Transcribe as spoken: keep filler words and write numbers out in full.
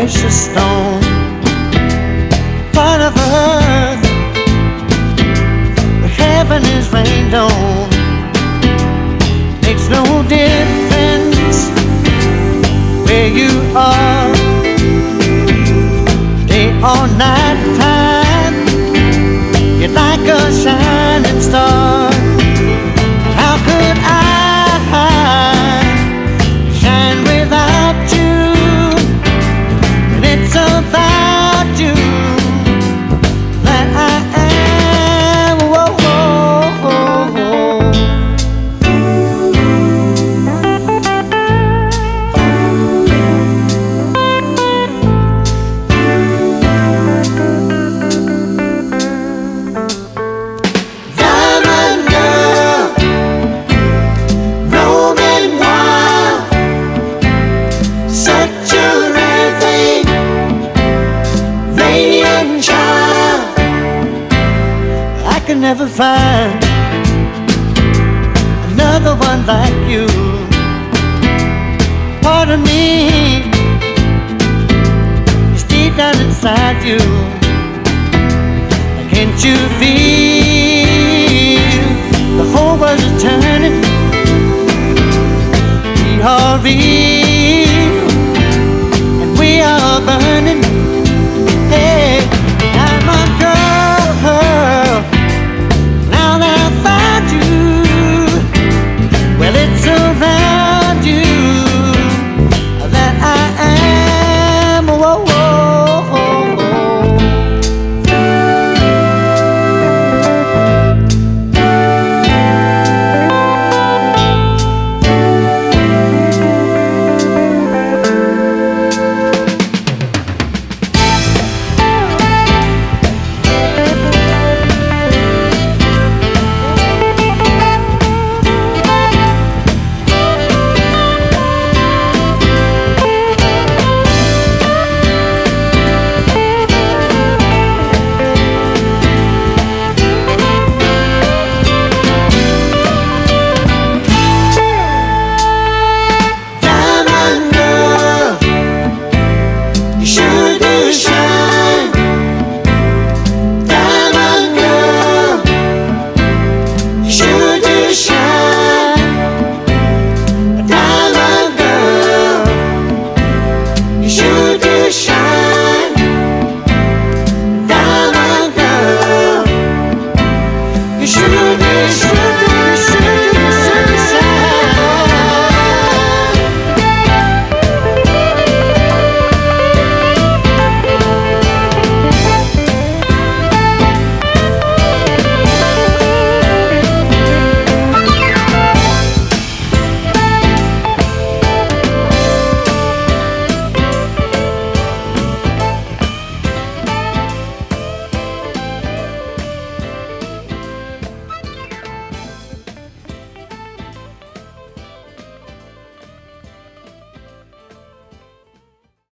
precious stone, part of earth where heaven is rained on. Makes no difference where you are, day or night time. You're like a shining star. How could I shine without you? And it's about you that I am. Whoa, whoa, whoa, whoa. Diamond girl, roaming wild, such a rare thing, radiant child. I can never find another one like you. Part of me is deep down inside you. Can't you feel the whole world is turning? We are real and we are burning. Hey, diamond girl, now that I found you, well, it's around you that I am. Whoa, whoa, whoa, whoa. You